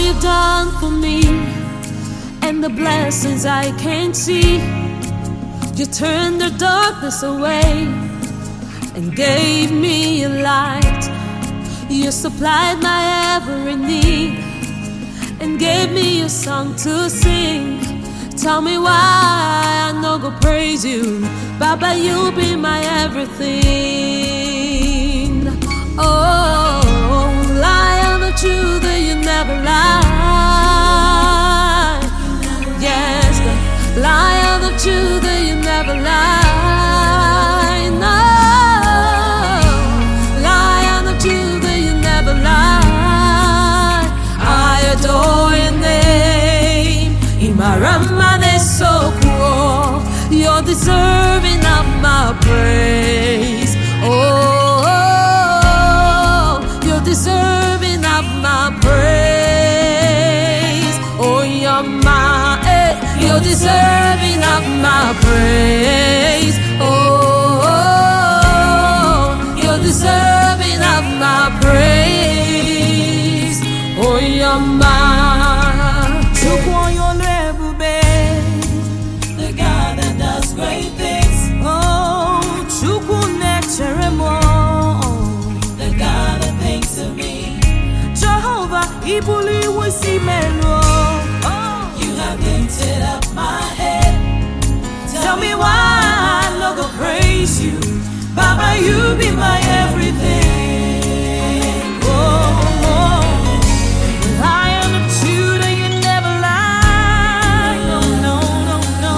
you've done for me and the blessings I can't see. You turned the darkness away and gave me a light. You supplied my every need and gave me a song to sing. Tell me why I no go praise you, Baba, you be my everything. Oh, Lion of Judah, you never lie. Yes, the Lion of Judah, you never lie. No, Lion of Judah, you never lie. I adore your name, Imaramane so cool. You're deserving of my praise. Oh, you're deserving of my praise. Oh, you're deserving of my praise. Oh, you're deserving of my praise. Oh, you're mine. The God that does great things. Oh, The God that thinks of me. Jehovah, Ibuli Wisimelo. You have lifted up my head. Tell me why I no go praise you, Baba, you be my everything. Oh, Lion of Judah, you never lie. No, no, no, no.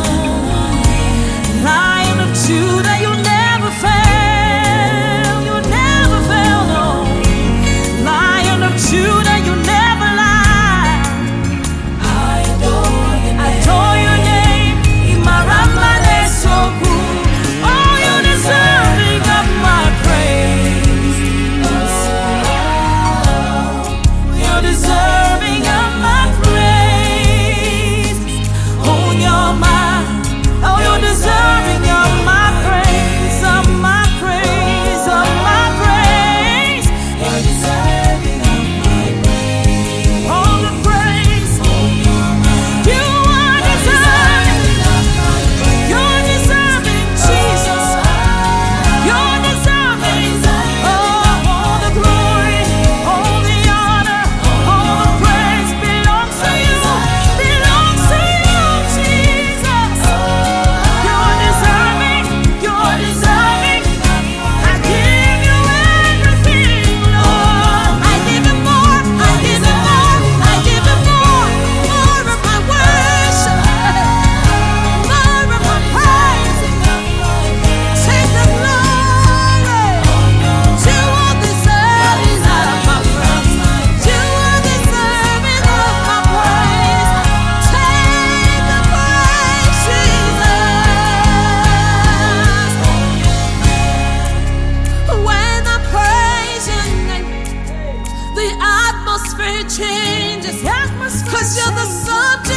Lion of Judah, you never fail. You never fail, no. Lion of Judah, you never lie. I adore your name. Adore your name, Imaramane so cool. Oh, you're deserving of my praise. You're deserving of my praise. Oh, you're mine. Oh, you're deserving of my praise, of my praise, of my praise. You're deserving of my praise. All the praise. You are deserving. You're deserving, Jesus. You're deserving. Oh, all the glory, all the honor, all the praise belongs to you. Belongs to you, Jesus. You're deserving. You're deserving. I give you everything, Lord. I give you more. I give you more. I give you more. More of my worship. More of my praise. Take the glory. You are deserving of my praise. You are deserving of my praise. Take the praise, Jesus. When I praise your name, the atmosphere changes. 'Cause you're the subject